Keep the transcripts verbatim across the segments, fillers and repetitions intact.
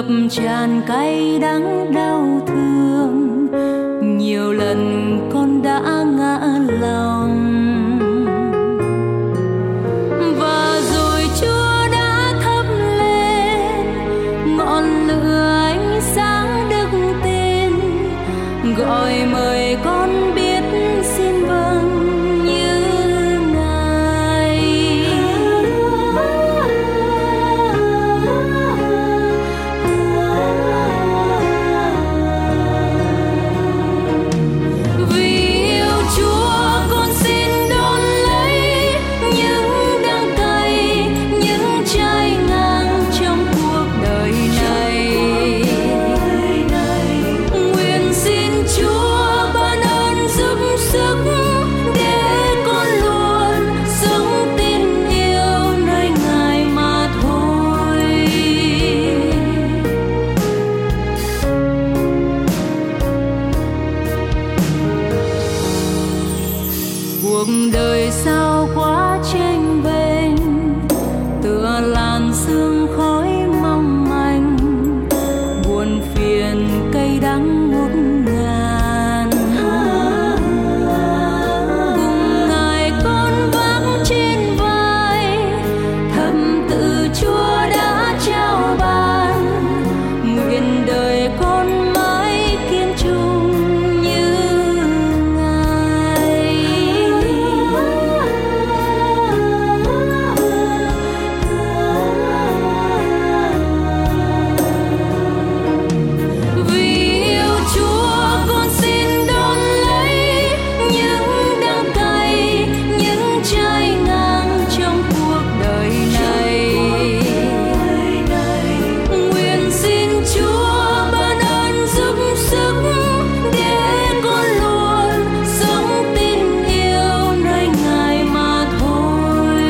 tràn cay đắng đau thương, nhiều lần con đã ngã lòng. Và rồi Chúa đã thắp lên ngọn lửa ánh sáng đức tin, gọi mời con biết xin vâng như Ngài. Vì yêu Chúa con xin đón lấy những đắng cay, những trái ngang trong cuộc đời này. Nguyện xin Chúa ban ơn giúp sức để con luôn sống tin yêu nơi Ngài mà thôi. Cuộc đời sao quá chênh vênh, tựa làn sương khói mong manh, buồn phiền cay đắng ngút ngàn. Cùng Ngài con vác trên vai, thầm tự Chúa đã trao ban. Nguyện đời con mãi kiên trung như Ngài. Vì yêu Chúa con xin đón lấy những đắng cay, những trái ngang trong cuộc đời này. Nguyện xin Chúa ban ơn giúp sức để con luôn sống tin yêu nơi Ngài mà thôi.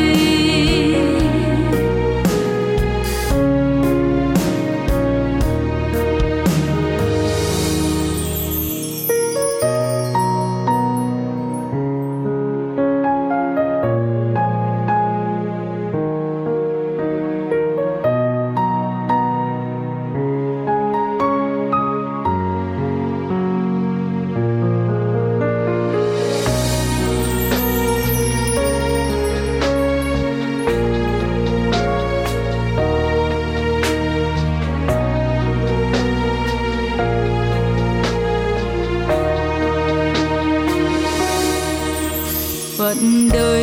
Phận đời